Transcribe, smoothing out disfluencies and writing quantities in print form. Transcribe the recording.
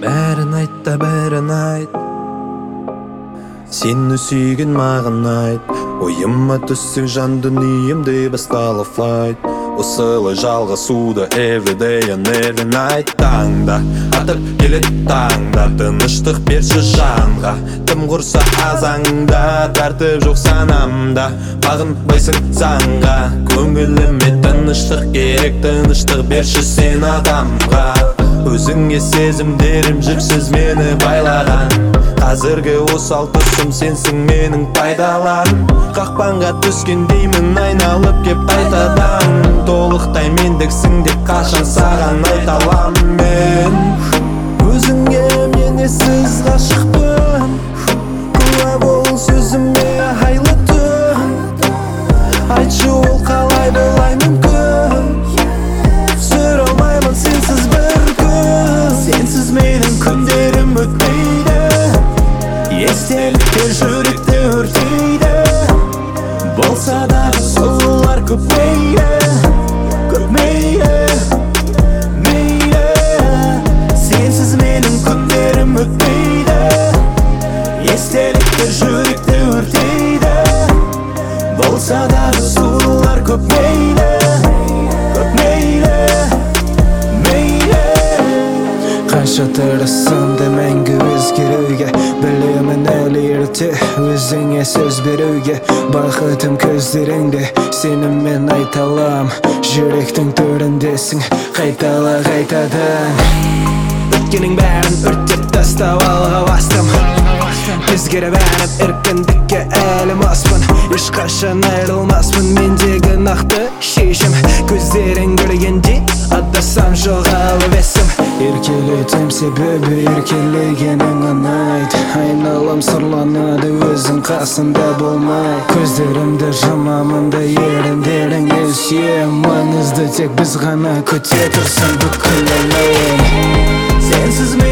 Бәрін айт та бәрін айт, сені сүйген маған айт. Ойыма түссең жан дүниемде басталы флайт. Осылай жалғасуда everyday and every night. Таңда атып келет таңда, тыныштық берші жанға. Тым құрса азаңда, тәртіп жоқ санамда. Бағынбайсың заңға, көңіліме тыныштық керек. Тыныштық берші сен адамға. Өзіңе сезімдерім жіпсіз мені байлаған. Қазіргі осал тұсым сенсің менің пайдалан. Қақпанға түскендеймін айналып кеп қайтадан. Толықтай мендіксің деп қашан саған айта алам мен. Өзіңе мен ессіз ғашықпын, куә бол сөзіме айлы түн. Айтшы ол қалай болай мүмкін, сүре алмаймын сенсіз бір күн. Сенсіз менің күндерім өтпейді, естеліктер жүректі өртейді. Болса да сұлулар көп мейлі, көп мейлі, мейлі. Сенсіз менің күндерім өтпейді, естеліктер жүректі өртейді. Болса да сұлулар көп мейлі, көп мейлі, мейлі. Қанша тырыссам да мәңгі өзгеруге, білемін әлі ерте өзіңе сөз беруге. Бақытым көздеріңде, сеніммен айта алам, жүректің төріндесің қайтала қайтадан. Өткенің бәрін өртеп тастап алға бастым, өзгеріп әніп еркіндікке әлі маспын. Ешқашан айрылмаспын, мендегі нақты шешім. Көздерің көргенде адасам жоғалып есім. Еркелетем себебі еркелегенің ұнайды. Айналам сұрланады өзің қасында болмай. Көздерімді жұмамын да еріндеріңе сүйем. Маңызды тек біз ғана, күте тұрсаң бүкіл әлем. Сенсіз